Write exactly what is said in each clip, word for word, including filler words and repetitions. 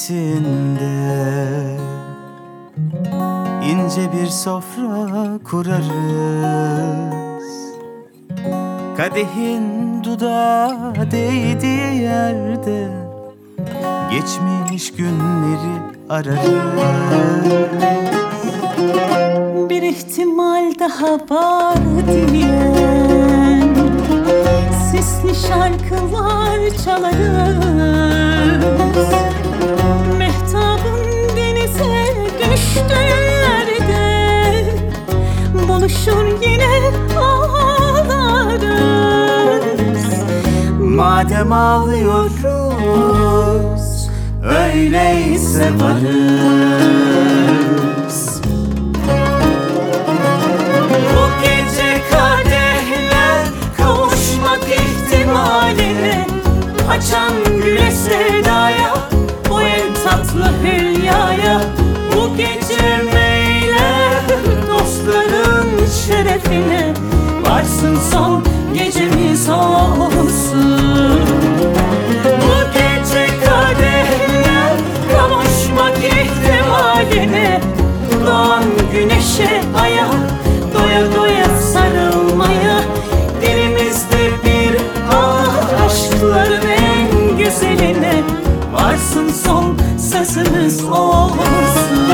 hasretinde ince bir sofra kurarız. Kadehin dudağa değdiği yerde geçmiş günleri ararız. Bir ihtimal daha var diyen sisli şarkılar çalarız. Mehtabın denize düştüğü yerde buluşur yine ağlarız. Madem ağlıyoruz, öyleyse varız. Bu gece kadehler kavuşmak ihtimaline açan güle sevdaya, o en tatlı hülyaya. Bu gece meyler dostların şerefine, varsın son gecemiz olsun. Bu gece kadehler kavuşmak ihtimaline doğan güneşe, aya, doya doya sarılmaya. Dilimizde bir ah, aşkların en güzeline, varsın son sözümüz olsun.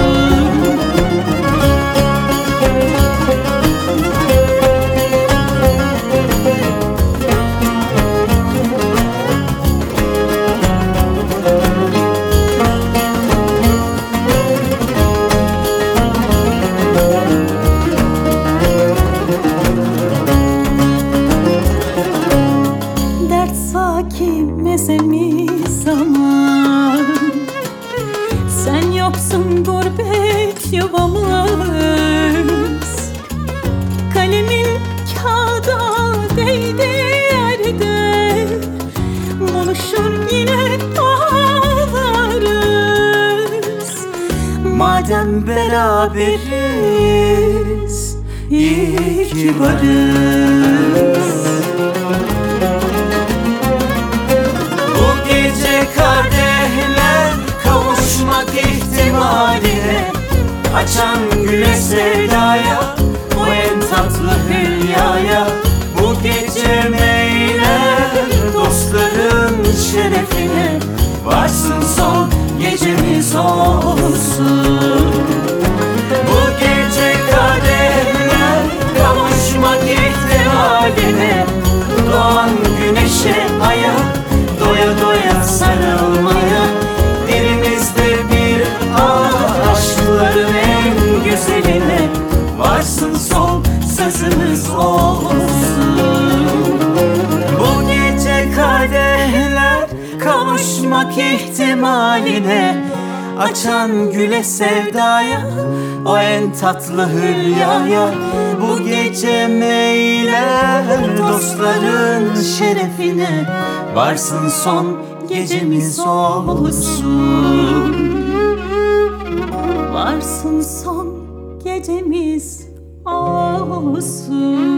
Mezemiz zaman, sen yoksun gurbet yuvamız. Kalemin kağıda değdiği yerde buluşur yine ağlarız. Madem beraberiz, iyi ki varız. Kadehler kavuşmak ihtimaline açan güle sevdaya, o en tatlı hülyaya. Bu gece meyler dostların şerefine, varsın son gecemiz olsun. Bu gece kadehler kavuşmak ihtimaline doğan güneşe, aya, doya doya sarılmaya. Dilimizde bir ah, aşkların en güzeline, varsın son sözümüz olsun. Bu gece kadehler kavuşmak ihtimaline açan güle sevdaya, o en tatlı hülyaya. Bu gece meyler dostların şerefine, varsın son gecemiz olsun. Varsın son gecemiz olsun.